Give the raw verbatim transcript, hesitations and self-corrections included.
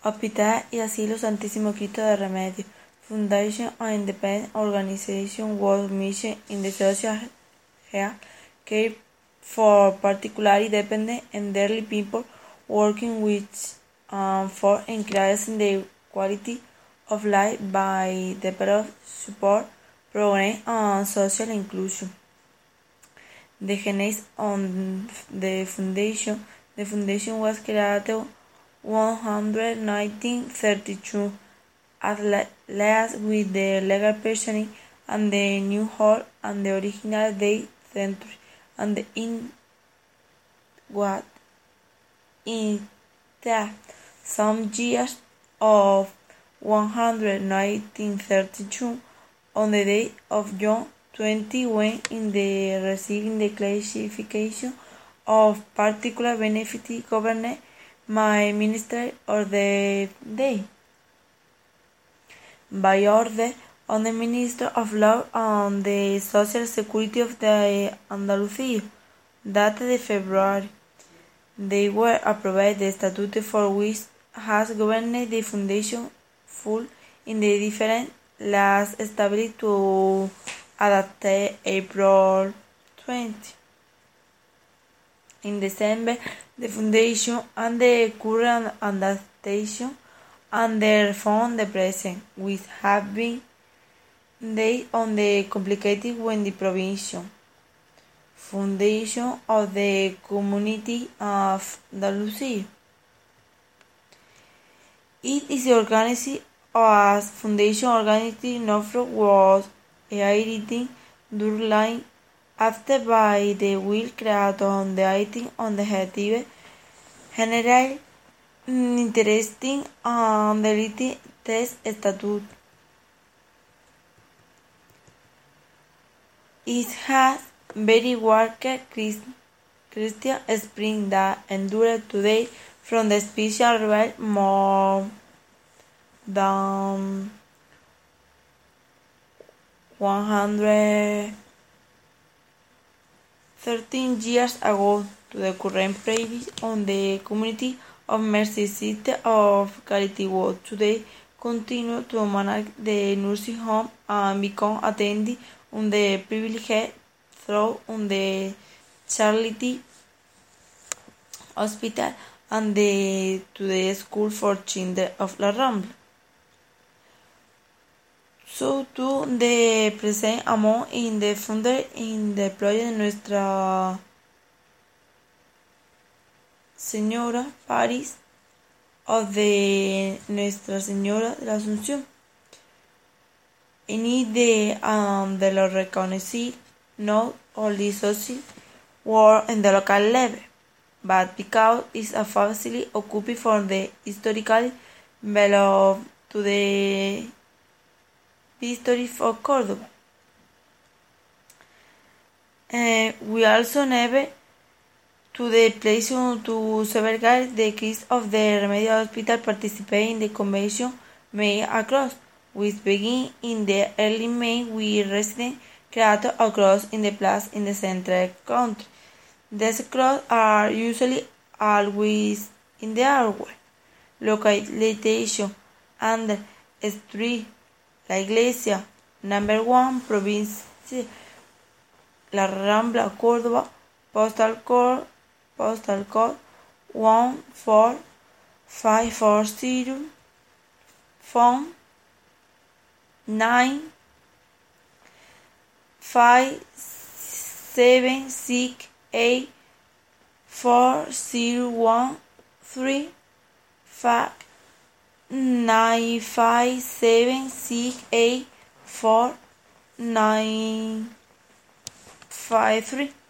Hospital y Asilo Santísimo Cristo de Remedio Foundation, an independent organization whose mission in the social health care for particularly dependent and elderly people, working with um, for increasing the quality of life by developing support programs and social inclusion. The genesis of the foundation. The foundation was created in nineteen thirty-two, as last with the legal personing and the new hall and the original day century, and in what in that some years of nineteen thirty-two, on the day of June twentieth, when in the receiving the classification of particular benefit governed my minister of the day, by order of the Minister of Law and the Social Security of the Andalusia, dated February. They were approved the statute for which has governed the foundation full in the different laws established to adapt April twentieth. In December, the foundation and the current adaptation and the reform the present, which have been based on the complicated when the provincial foundation of the community of Andalusia. It is organized as foundation organized Norfolk was created during after by the will created on the item on the head general interesting and the test statute. It has very worker Christian Spring that endured today from the special rebel more than one hundred thirteen years ago to the current previous on the community of mercy system of charity work today continue to manage the nursing home and become attending on the privileged through on the charity hospital and the to the school for children of La Rambla. So to the present amount in the founder in the project de Nuestra Señora Paris of the Nuestra Señora de la Asunción. In the um, de lo reconocido not only social work in the local level, but because it's a facility occupied for the historical belong to the history of Córdoba. Uh, we also never to the place to celebrate the case of the Remedios Hospital participate in the convention made across, which began in the early May with residents created across in the place in the central country. These cross are usually always in the hardware localization under street La Iglesia, number one, provincia, La Rambla, Córdoba, postal code, postal code one four five four zero, phone nine five seven six eight four zero one three, fax nine five seven six eight four nine five three.